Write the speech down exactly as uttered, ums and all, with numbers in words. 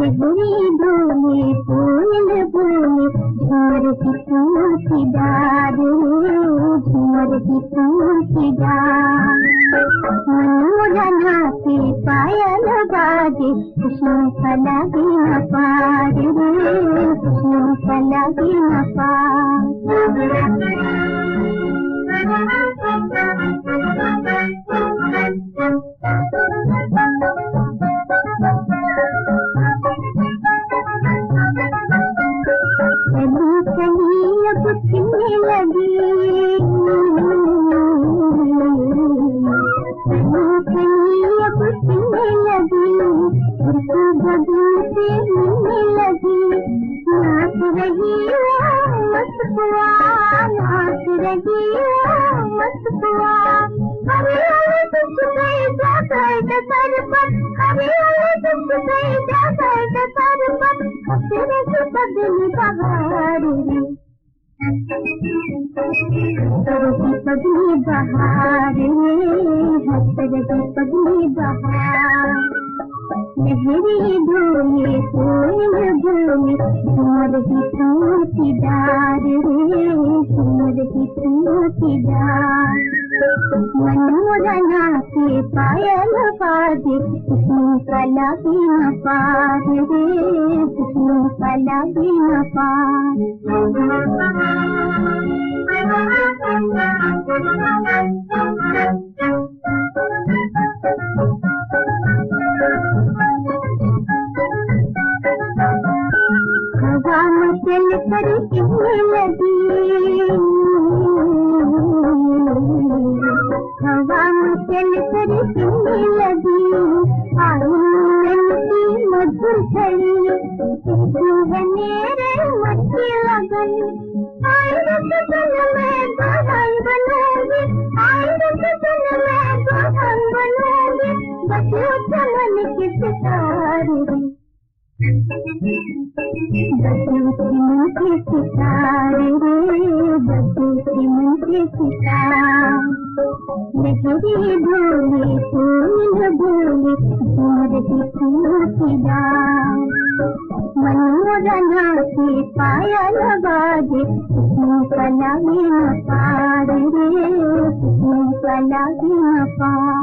लहरी डोले कोयल बोले झूमर की फूल की डार झूमर की फूल की डार मनोरना के पायल बाजे खुशियों का लगे न पार रे खुशियों का लगे न पार। चली अब खिलने लगी चली अब खिलने लगी उनको बदल से मिलने लगी नाच रही मस्त बुआ नाच रही मस्त बुआ हरे हरे दुख गए जाकर सर पर हरे हरे दुख गए जाकर सर पर तेरे से बदली बहार हसर की पगली बहार हसर की पगली बहार लहरी डोले कोयल बोले झूमर की फूल की डार रे झूमर की फूल की डार मनोरना के पायल बाजे खुशियों का लगे न पार रे खुशियों का लगे न पार। हवा में चल कर कहने लगी हवा में चल कर कहने लगी आई की मधुर छड़ी है मेरे मच्छी लगन आई रतन में बहन बनूंगी आई रतन में बहन बनूंगी बच्चों चमन के सितारे बच्चों की मन के सितारे रे बच्चों की मन के सितारे लहरी बोले कोयल बोले झूमर की फूल की डार मनोरना के पायल बाजे खुशियों का लगे न पार रे खुशियों का लगे न पार।